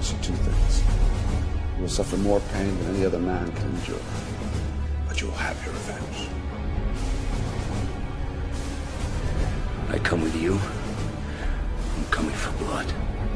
promise you two things. You will suffer more pain than any other man can endure, but you will have your revenge. I come with you. I'm coming for blood.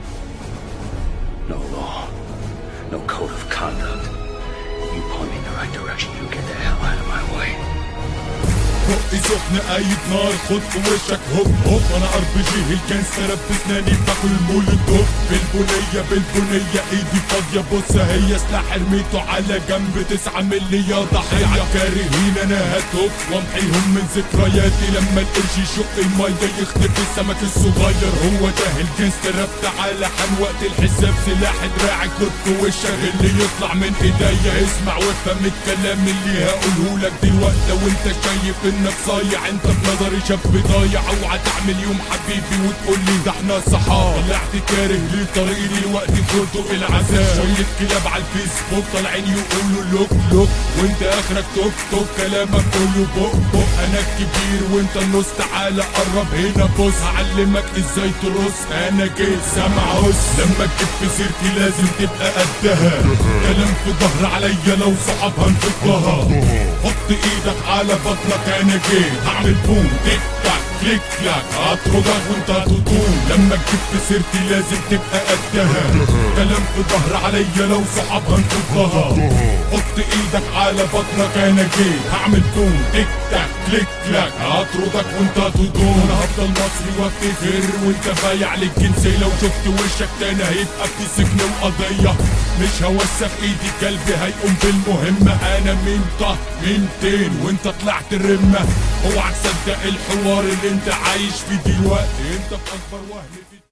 No law, no code of conduct. You point me in the right direction, you get the hell out of my way. بقي سخن قايد نار خد في وشك هوب هوب انا اربجي الجانستر بسناني باكل مولوتوف بالبنية ايدي فاضية بص هي سلاح رميته على جنب 9 ملي يا ضحية عالكارهين انا هتوب وامحيهم من ذكرياتي لما القرش يشق المية يختفي السمك الصغير هو ده الجانستر تعالى حان وقت الحساب سلاح دراعك خد في وشك اللي يطلع من ايديا اسمع وافهم الكلام اللي هقولهولك دلوقتي لو انت شايف انك صايع انت بنظري شاب ضايع اوعى تعمل يوم حبيبي وتقول لي ده احنا صحاب طلعت كاره لطريقي دلوقتي فوتو العذاب شوية كلاب على الفيسبوك طالعين يقولوا لوك لوك وانت اخرك توك توك كلامك كله بق بق انا الكبير وانت النص تعالى قرب هنا بص هعلمك ازاي ترص انا جيت سامع هس لما تجيب في سيرتي لازم تبقى قدها كلام في ظهر عليا لو صحاب هنفضها حط ايدك على بطنك انا جيت هعمل بوم تيك تاك كليك كلاك هطردك وانت هتطول لما تجيب في سيرتي لازم تبقى قدها كلام في ظهر عليا لو صحاب هنفضها حط ايدك على بطنك انا جيت هعمل بوم تيك تاك كليك كلاك هطردك وانت هتطول انا هفضل مصري وافتكر وانت بايع للجنسية لو شفت وشك تاني هيبقى في سجن وقضية مش هوسخ ايدي قلبي هيقوم بالمهمة انا مين طه مين تين وانت طلعت الرمة اوعى تصدق الحوار اللي انت عايش فيه دلوقتي انت في اكبر وهم